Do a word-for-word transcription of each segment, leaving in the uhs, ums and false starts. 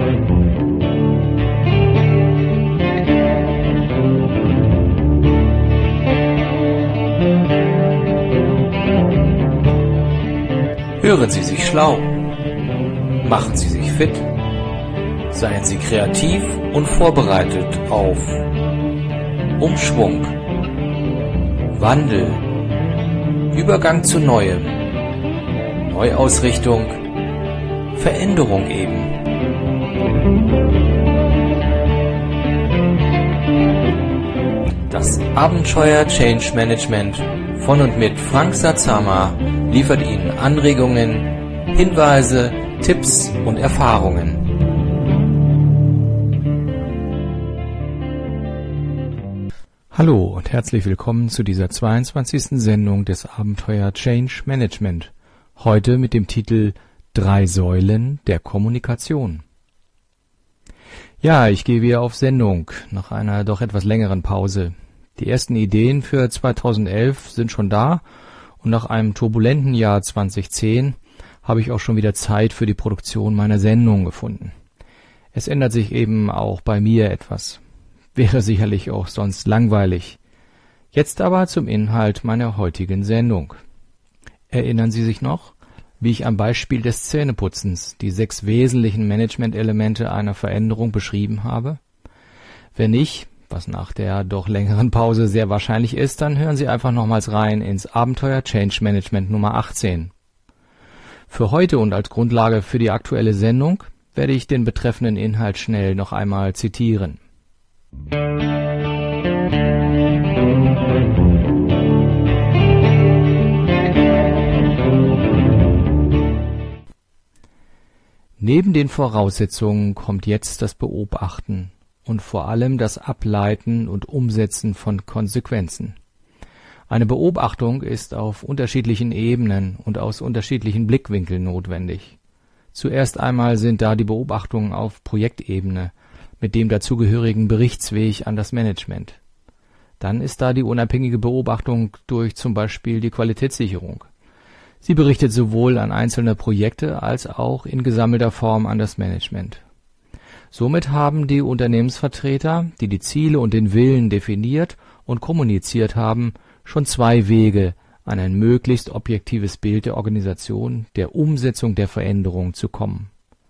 Hören Sie sich schlau, machen Sie sich fit, seien Sie kreativ und vorbereitet auf Umschwung, Wandel, Übergang zu Neuem, Neuausrichtung, Veränderung eben. Das Abenteuer Change Management von und mit Frank Satsama liefert Ihnen Anregungen, Hinweise, Tipps und Erfahrungen. Hallo und herzlich willkommen zu dieser zweiundzwanzigsten Sendung des Abenteuer Change Management. Heute mit dem Titel Drei Säulen der Kommunikation. Ja, ich gehe wieder auf Sendung nach einer doch etwas längeren Pause. Die ersten Ideen für zweitausendelf sind schon da und nach einem turbulenten Jahr zweitausendzehn habe ich auch schon wieder Zeit für die Produktion meiner Sendung gefunden. Es ändert sich eben auch bei mir etwas. Wäre sicherlich auch sonst langweilig. Jetzt aber zum Inhalt meiner heutigen Sendung. Erinnern Sie sich noch, wie ich am Beispiel des Zähneputzens die sechs wesentlichen Managementelemente einer Veränderung beschrieben habe? Wenn nicht, was nach der doch längeren Pause sehr wahrscheinlich ist, dann hören Sie einfach nochmals rein ins Abenteuer Change Management Nummer achtzehn. Für heute und als Grundlage für die aktuelle Sendung werde ich den betreffenden Inhalt schnell noch einmal zitieren. Neben den Voraussetzungen kommt jetzt das Beobachten und vor allem das Ableiten und Umsetzen von Konsequenzen. Eine Beobachtung ist auf unterschiedlichen Ebenen und aus unterschiedlichen Blickwinkeln notwendig. Zuerst einmal sind da die Beobachtungen auf Projektebene mit dem dazugehörigen Berichtsweg an das Management. Dann ist da die unabhängige Beobachtung durch zum Beispiel die Qualitätssicherung. Sie berichtet sowohl an einzelne Projekte als auch in gesammelter Form an das Management. Somit haben die Unternehmensvertreter, die die Ziele und den Willen definiert und kommuniziert haben, schon zwei Wege, an ein möglichst objektives Bild der Organisation, der Umsetzung der Veränderung zu kommen.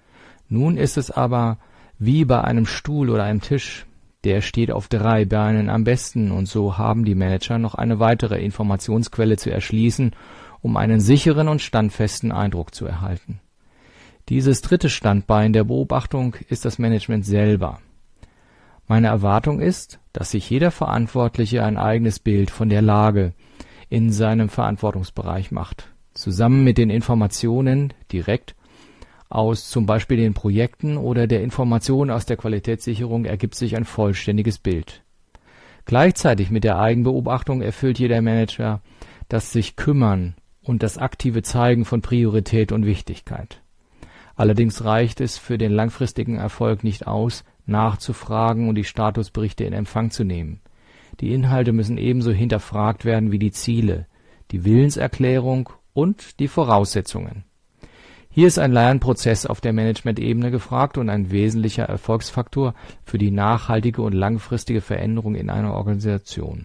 Nun ist es aber wie bei einem Stuhl oder einem Tisch. Der steht auf drei Beinen am besten und so haben die Manager noch eine weitere Informationsquelle zu erschließen, um einen sicheren und standfesten Eindruck zu erhalten. Dieses dritte Standbein der Beobachtung ist das Management selber. Meine Erwartung ist, dass sich jeder Verantwortliche ein eigenes Bild von der Lage in seinem Verantwortungsbereich macht, zusammen mit den Informationen direkt aus zum Beispiel den Projekten oder der Information aus der Qualitätssicherung ergibt sich ein vollständiges Bild. Gleichzeitig mit der Eigenbeobachtung erfüllt jeder Manager das sich kümmern und das aktive Zeigen von Priorität und Wichtigkeit. Allerdings reicht es für den langfristigen Erfolg nicht aus, nachzufragen und die Statusberichte in Empfang zu nehmen. Die Inhalte müssen ebenso hinterfragt werden wie die Ziele, die Willenserklärung und die Voraussetzungen. Hier ist ein Lernprozess auf der Management-Ebene gefragt und ein wesentlicher Erfolgsfaktor für die nachhaltige und langfristige Veränderung in einer Organisation.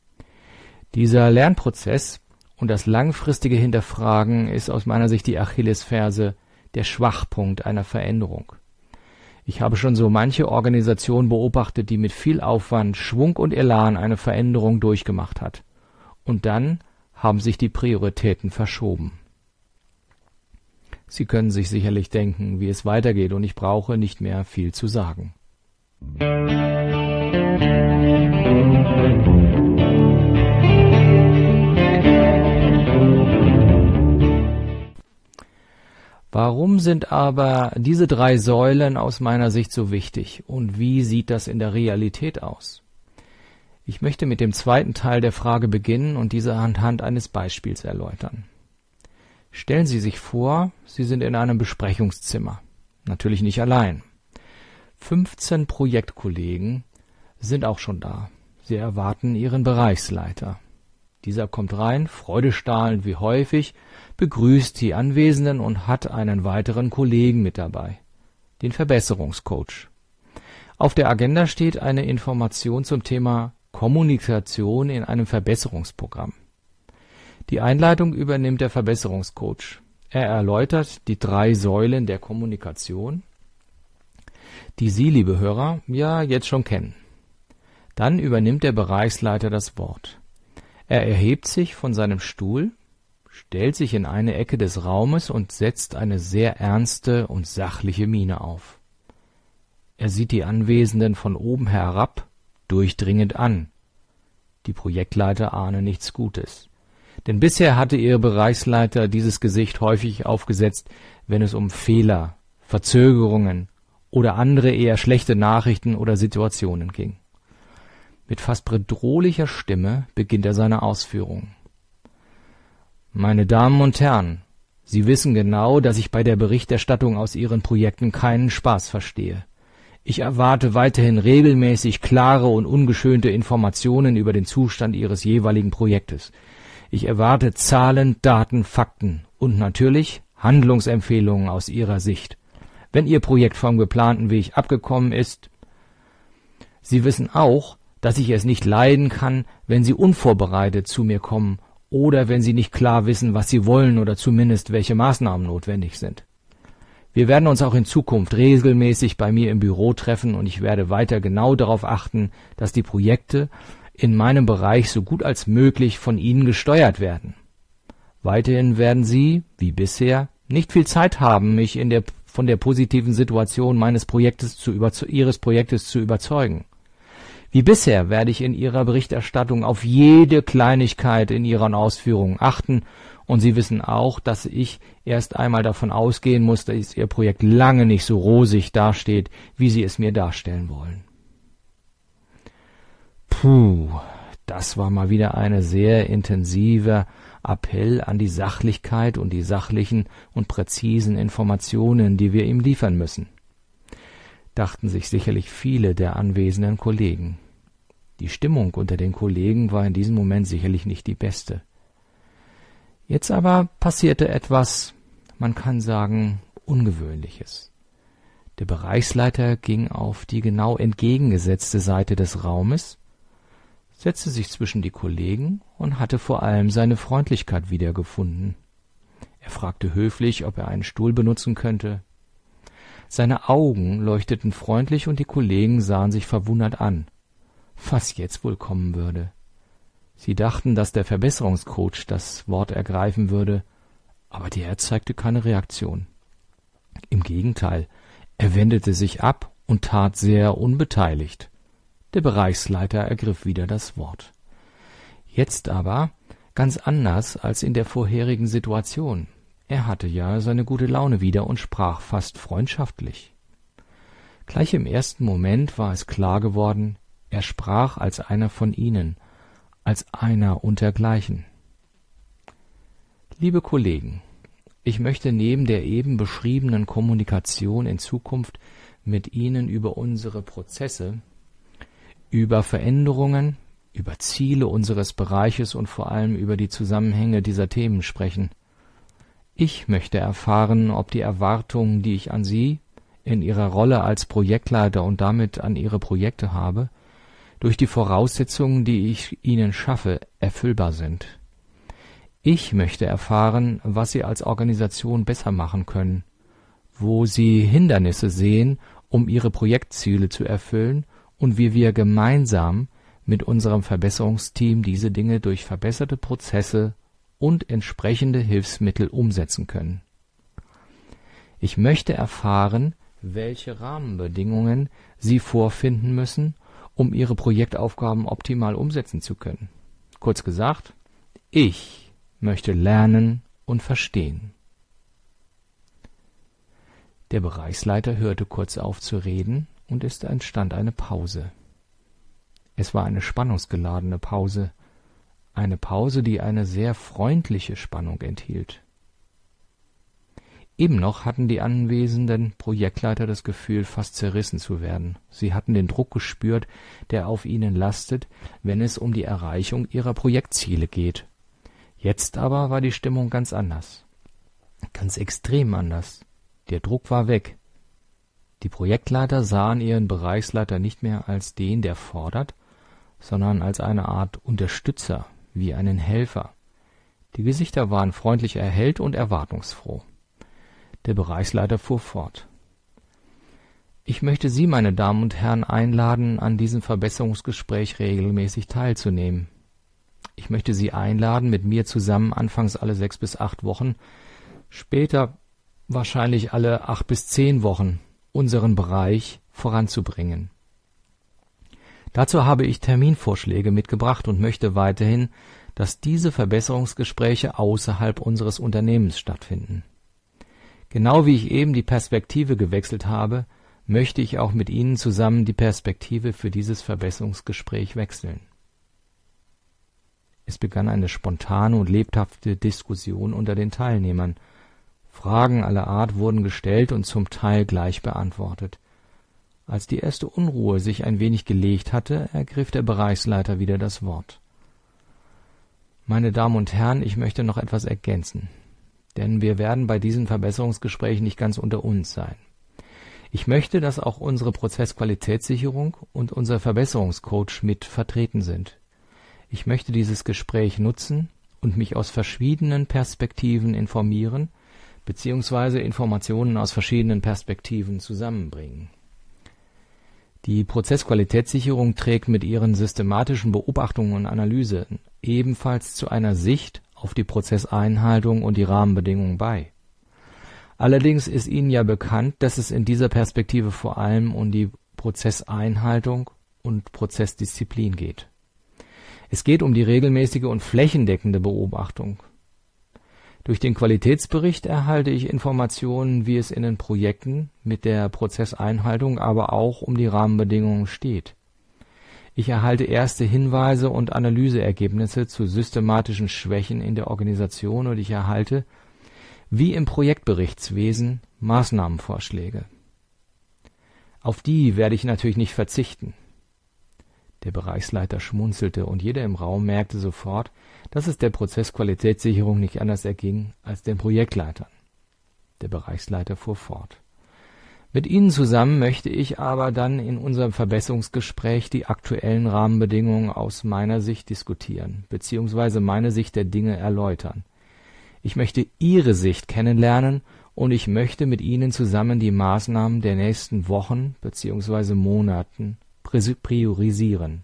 Dieser Lernprozess und das langfristige Hinterfragen ist aus meiner Sicht die Achillesferse, der Schwachpunkt einer Veränderung. Ich habe schon so manche Organisation beobachtet, die mit viel Aufwand, Schwung und Elan eine Veränderung durchgemacht hat. Und dann haben sich die Prioritäten verschoben. Sie können sich sicherlich denken, wie es weitergeht, und ich brauche nicht mehr viel zu sagen. Warum sind aber diese drei Säulen aus meiner Sicht so wichtig und wie sieht das in der Realität aus? Ich möchte mit dem zweiten Teil der Frage beginnen und diese anhand eines Beispiels erläutern. Stellen Sie sich vor, Sie sind in einem Besprechungszimmer, natürlich nicht allein. fünfzehn Projektkollegen sind auch schon da. Sie erwarten Ihren Bereichsleiter. Dieser kommt rein, freudestrahlend wie häufig, begrüßt die Anwesenden und hat einen weiteren Kollegen mit dabei. den Verbesserungscoach. Auf der Agenda steht eine Information zum Thema Kommunikation in einem Verbesserungsprogramm. Die Einleitung übernimmt der Verbesserungscoach. Er erläutert die drei Säulen der Kommunikation, die Sie, liebe Hörer, ja jetzt schon kennen. Dann übernimmt der Bereichsleiter das Wort. Er erhebt sich von seinem Stuhl, stellt sich in eine Ecke des Raumes und setzt eine sehr ernste und sachliche Miene auf. Er sieht die Anwesenden von oben herab durchdringend an. Die Projektleiter ahnen nichts Gutes. Denn bisher hatte ihr Bereichsleiter dieses Gesicht häufig aufgesetzt, wenn es um Fehler, Verzögerungen oder andere eher schlechte Nachrichten oder Situationen ging. Mit fast bedrohlicher Stimme beginnt er seine Ausführungen. Meine Damen und Herren, Sie wissen genau, dass ich bei der Berichterstattung aus Ihren Projekten keinen Spaß verstehe. Ich erwarte weiterhin regelmäßig klare und ungeschönte Informationen über den Zustand Ihres jeweiligen Projektes. Ich erwarte Zahlen, Daten, Fakten und natürlich Handlungsempfehlungen aus Ihrer Sicht. Wenn Ihr Projekt vom geplanten Weg abgekommen ist, Sie wissen auch, dass ich es nicht leiden kann, wenn Sie unvorbereitet zu mir kommen oder wenn Sie nicht klar wissen, was Sie wollen oder zumindest welche Maßnahmen notwendig sind. Wir werden uns auch in Zukunft regelmäßig bei mir im Büro treffen und ich werde weiter genau darauf achten, dass die Projekte in meinem Bereich so gut als möglich von Ihnen gesteuert werden. Weiterhin werden Sie, wie bisher, nicht viel Zeit haben, mich in der, von der positiven Situation meines Projektes zu überze- Ihres Projektes zu überzeugen. Wie bisher werde ich in Ihrer Berichterstattung auf jede Kleinigkeit in Ihren Ausführungen achten und Sie wissen auch, dass ich erst einmal davon ausgehen muss, dass Ihr Projekt lange nicht so rosig dasteht, wie Sie es mir darstellen wollen. Puh, das war mal wieder ein sehr intensiver Appell an die Sachlichkeit und die sachlichen und präzisen Informationen, die wir ihm liefern müssen, dachten sich sicherlich viele der anwesenden Kollegen. Die Stimmung unter den Kollegen war in diesem Moment sicherlich nicht die beste. Jetzt aber passierte etwas, man kann sagen, Ungewöhnliches. Der Bereichsleiter ging auf die genau entgegengesetzte Seite des Raumes, setzte sich zwischen die Kollegen und hatte vor allem seine Freundlichkeit wiedergefunden. Er fragte höflich, ob er einen Stuhl benutzen könnte. Seine Augen leuchteten freundlich und die Kollegen sahen sich verwundert an, was jetzt wohl kommen würde. Sie dachten, dass der Verbesserungscoach das Wort ergreifen würde, aber der zeigte keine Reaktion. Im Gegenteil, er wendete sich ab und tat sehr unbeteiligt. Der Bereichsleiter ergriff wieder das Wort. Jetzt aber ganz anders als in der vorherigen Situation. Er hatte ja seine gute Laune wieder und sprach fast freundschaftlich. Gleich im ersten Moment war es klar geworden, er sprach als einer von ihnen, als einer untergleichen. Liebe Kollegen, ich möchte neben der eben beschriebenen Kommunikation in Zukunft mit Ihnen über unsere Prozesse, über Veränderungen, über Ziele unseres Bereiches und vor allem über die Zusammenhänge dieser Themen sprechen. Ich möchte erfahren, ob die Erwartungen, die ich an Sie in Ihrer Rolle als Projektleiter und damit an Ihre Projekte habe, durch die Voraussetzungen, die ich Ihnen schaffe, erfüllbar sind. Ich möchte erfahren, was Sie als Organisation besser machen können, wo Sie Hindernisse sehen, um Ihre Projektziele zu erfüllen und wie wir gemeinsam mit unserem Verbesserungsteam diese Dinge durch verbesserte Prozesse und entsprechende Hilfsmittel umsetzen können. Ich möchte erfahren, welche Rahmenbedingungen Sie vorfinden müssen, um Ihre Projektaufgaben optimal umsetzen zu können. Kurz gesagt, ich möchte lernen und verstehen. Der Bereichsleiter hörte kurz auf zu reden und es entstand eine Pause. Es war eine spannungsgeladene Pause, eine Pause, die eine sehr freundliche Spannung enthielt. Eben noch hatten die anwesenden Projektleiter das Gefühl, fast zerrissen zu werden. Sie hatten den Druck gespürt, der auf ihnen lastet, wenn es um die Erreichung ihrer Projektziele geht. Jetzt aber war die Stimmung ganz anders. Ganz extrem anders. Der Druck war weg. Die Projektleiter sahen ihren Bereichsleiter nicht mehr als den, der fordert, sondern als eine Art Unterstützer, wie einen Helfer. Die Gesichter waren freundlich erhellt und erwartungsfroh. Der Bereichsleiter fuhr fort. Ich möchte Sie, meine Damen und Herren, einladen, an diesem Verbesserungsgespräch regelmäßig teilzunehmen. Ich möchte Sie einladen, mit mir zusammen anfangs alle sechs bis acht Wochen, später wahrscheinlich alle acht bis zehn Wochen, unseren Bereich voranzubringen. Dazu habe ich Terminvorschläge mitgebracht und möchte weiterhin, dass diese Verbesserungsgespräche außerhalb unseres Unternehmens stattfinden. Genau wie ich eben die Perspektive gewechselt habe, möchte ich auch mit Ihnen zusammen die Perspektive für dieses Verbesserungsgespräch wechseln. Es begann eine spontane und lebhafte Diskussion unter den Teilnehmern. Fragen aller Art wurden gestellt und zum Teil gleich beantwortet. Als die erste Unruhe sich ein wenig gelegt hatte, ergriff der Bereichsleiter wieder das Wort. Meine Damen und Herren, ich möchte noch etwas ergänzen, denn wir werden bei diesen Verbesserungsgesprächen nicht ganz unter uns sein. Ich möchte, dass auch unsere Prozessqualitätssicherung und unser Verbesserungscoach mit vertreten sind. Ich möchte dieses Gespräch nutzen und mich aus verschiedenen Perspektiven informieren, beziehungsweise Informationen aus verschiedenen Perspektiven zusammenbringen. Die Prozessqualitätssicherung trägt mit ihren systematischen Beobachtungen und Analysen ebenfalls zu einer Sicht auf die Prozesseinhaltung und die Rahmenbedingungen bei. Allerdings ist Ihnen ja bekannt, dass es in dieser Perspektive vor allem um die Prozesseinhaltung und Prozessdisziplin geht. Es geht um die regelmäßige und flächendeckende Beobachtung. Durch den Qualitätsbericht erhalte ich Informationen, wie es in den Projekten mit der Prozesseinhaltung, aber auch um die Rahmenbedingungen steht. Ich erhalte erste Hinweise und Analyseergebnisse zu systematischen Schwächen in der Organisation und ich erhalte, wie im Projektberichtswesen, Maßnahmenvorschläge. Auf die werde ich natürlich nicht verzichten. Der Bereichsleiter schmunzelte und jeder im Raum merkte sofort, dass es der Prozessqualitätssicherung nicht anders erging als den Projektleitern. Der Bereichsleiter fuhr fort. Mit Ihnen zusammen möchte ich aber dann in unserem Verbesserungsgespräch die aktuellen Rahmenbedingungen aus meiner Sicht diskutieren, beziehungsweise meine Sicht der Dinge erläutern. Ich möchte Ihre Sicht kennenlernen und ich möchte mit Ihnen zusammen die Maßnahmen der nächsten Wochen beziehungsweise Monaten priorisieren.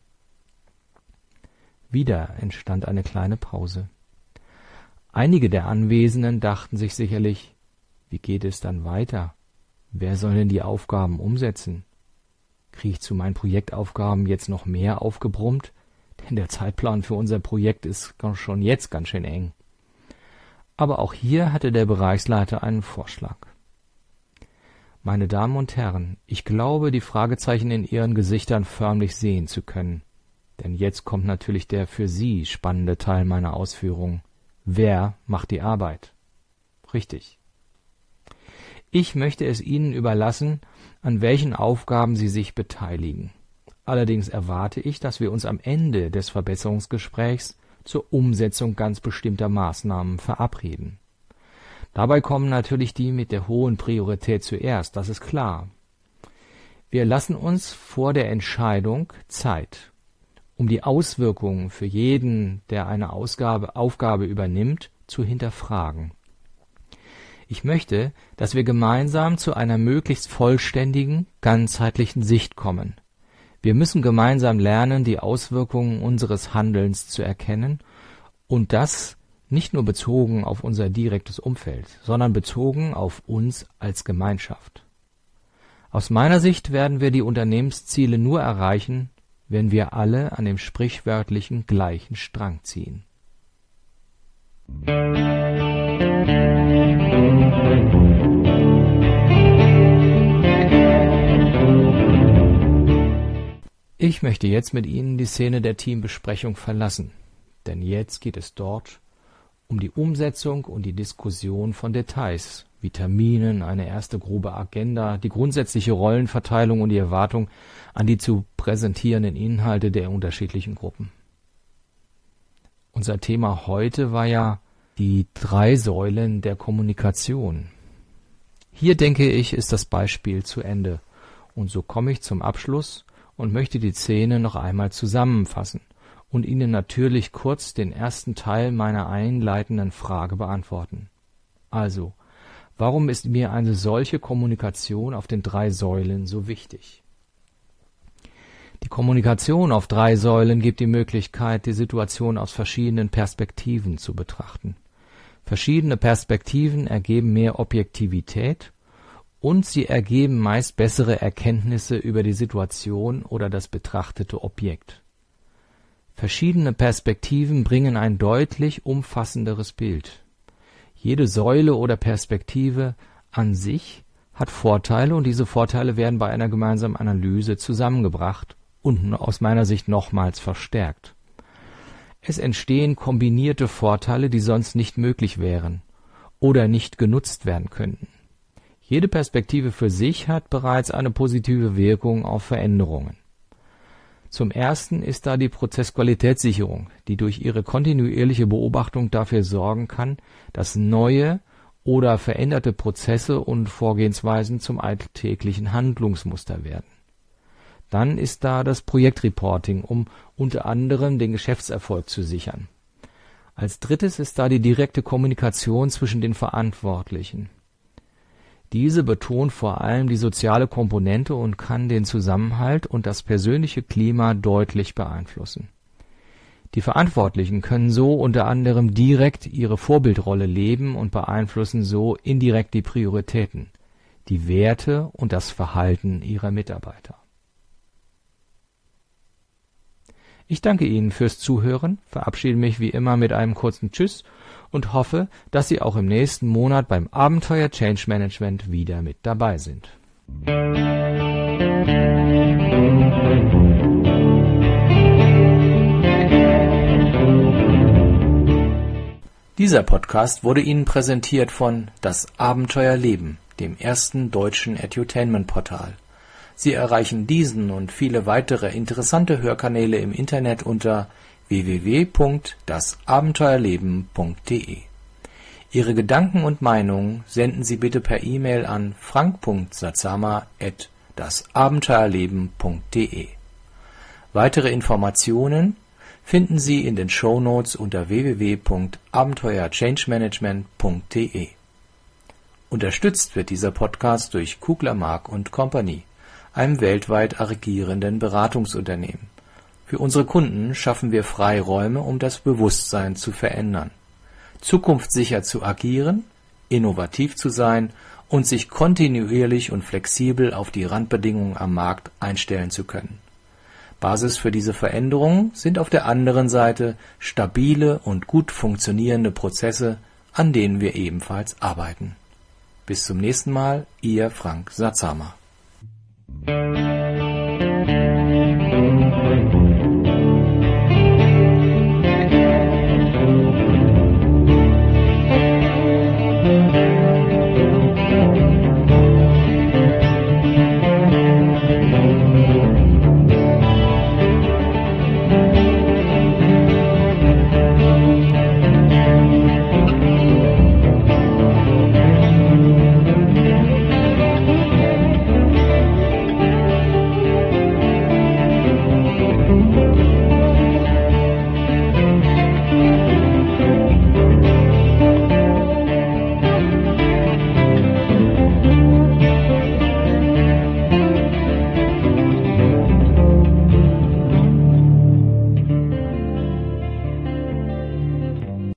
Wieder entstand eine kleine Pause. Einige der Anwesenden dachten sich sicherlich, wie geht es dann weiter? Wer soll denn die Aufgaben umsetzen? Kriege ich zu meinen Projektaufgaben jetzt noch mehr aufgebrummt? Denn der Zeitplan für unser Projekt ist schon jetzt ganz schön eng. Aber auch hier hatte der Bereichsleiter einen Vorschlag. Meine Damen und Herren, ich glaube, die Fragezeichen in Ihren Gesichtern förmlich sehen zu können. Denn jetzt kommt natürlich der für Sie spannende Teil meiner Ausführungen. Wer macht die Arbeit? Richtig. Ich möchte es Ihnen überlassen, an welchen Aufgaben Sie sich beteiligen. Allerdings erwarte ich, dass wir uns am Ende des Verbesserungsgesprächs zur Umsetzung ganz bestimmter Maßnahmen verabreden. Dabei kommen natürlich die mit der hohen Priorität zuerst, das ist klar. Wir lassen uns vor der Entscheidung Zeit, um die Auswirkungen für jeden, der eine Ausgabe, Aufgabe übernimmt, zu hinterfragen. Ich möchte, dass wir gemeinsam zu einer möglichst vollständigen, ganzheitlichen Sicht kommen. Wir müssen gemeinsam lernen, die Auswirkungen unseres Handelns zu erkennen und das nicht nur bezogen auf unser direktes Umfeld, sondern bezogen auf uns als Gemeinschaft. Aus meiner Sicht werden wir die Unternehmensziele nur erreichen, wenn wir alle an dem sprichwörtlichen gleichen Strang ziehen. Ich möchte jetzt mit Ihnen die Szene der Teambesprechung verlassen, denn jetzt geht es dort um die Umsetzung und die Diskussion von Details, wie Terminen, eine erste grobe Agenda, die grundsätzliche Rollenverteilung und die Erwartung an die zu präsentierenden Inhalte der unterschiedlichen Gruppen. Unser Thema heute war ja die drei Säulen der Kommunikation. Hier denke ich, ist das Beispiel zu Ende Und so komme ich zum Abschluss und möchte die Szene noch einmal zusammenfassen und Ihnen natürlich kurz den ersten Teil meiner einleitenden Frage beantworten. Also, warum ist mir eine solche Kommunikation auf den drei Säulen so wichtig? Die Kommunikation auf drei Säulen gibt die Möglichkeit, die Situation aus verschiedenen Perspektiven zu betrachten. Verschiedene Perspektiven ergeben mehr Objektivität und sie ergeben meist bessere Erkenntnisse über die Situation oder das betrachtete Objekt. Verschiedene Perspektiven bringen ein deutlich umfassenderes Bild. Jede Säule oder Perspektive an sich hat Vorteile und diese Vorteile werden bei einer gemeinsamen Analyse zusammengebracht und aus meiner Sicht nochmals verstärkt. Es entstehen kombinierte Vorteile, die sonst nicht möglich wären oder nicht genutzt werden könnten. Jede Perspektive für sich hat bereits eine positive Wirkung auf Veränderungen. Zum Ersten ist da die Prozessqualitätssicherung, die durch ihre kontinuierliche Beobachtung dafür sorgen kann, dass neue oder veränderte Prozesse und Vorgehensweisen zum alltäglichen Handlungsmuster werden. Dann ist da das Projektreporting, um unter anderem den Geschäftserfolg zu sichern. Als drittes ist da die direkte Kommunikation zwischen den Verantwortlichen. Diese betont vor allem die soziale Komponente und kann den Zusammenhalt und das persönliche Klima deutlich beeinflussen. Die Verantwortlichen können so unter anderem direkt ihre Vorbildrolle leben und beeinflussen so indirekt die Prioritäten, die Werte und das Verhalten ihrer Mitarbeiter. Ich danke Ihnen fürs Zuhören, verabschiede mich wie immer mit einem kurzen Tschüss und hoffe, dass Sie auch im nächsten Monat beim Abenteuer Change Management wieder mit dabei sind. Dieser Podcast wurde Ihnen präsentiert von Das Abenteuer Leben, dem ersten deutschen Edutainment-Portal. Sie erreichen diesen und viele weitere interessante Hörkanäle im Internet unter w w w punkt das abenteuerleben punkt de. Ihre Gedanken und Meinungen senden Sie bitte per E-Mail an frank punkt satsama at das abenteuerleben punkt de. Weitere Informationen finden Sie in den Shownotes unter w w w punkt abenteuer change management punkt de. Unterstützt wird dieser Podcast durch Kugler Mark und Company, einem weltweit agierenden Beratungsunternehmen. Für unsere Kunden schaffen wir Freiräume, um das Bewusstsein zu verändern, zukunftssicher zu agieren, innovativ zu sein und sich kontinuierlich und flexibel auf die Randbedingungen am Markt einstellen zu können. Basis für diese Veränderungen sind auf der anderen Seite stabile und gut funktionierende Prozesse, an denen wir ebenfalls arbeiten. Bis zum nächsten Mal, Ihr Frank Satsama.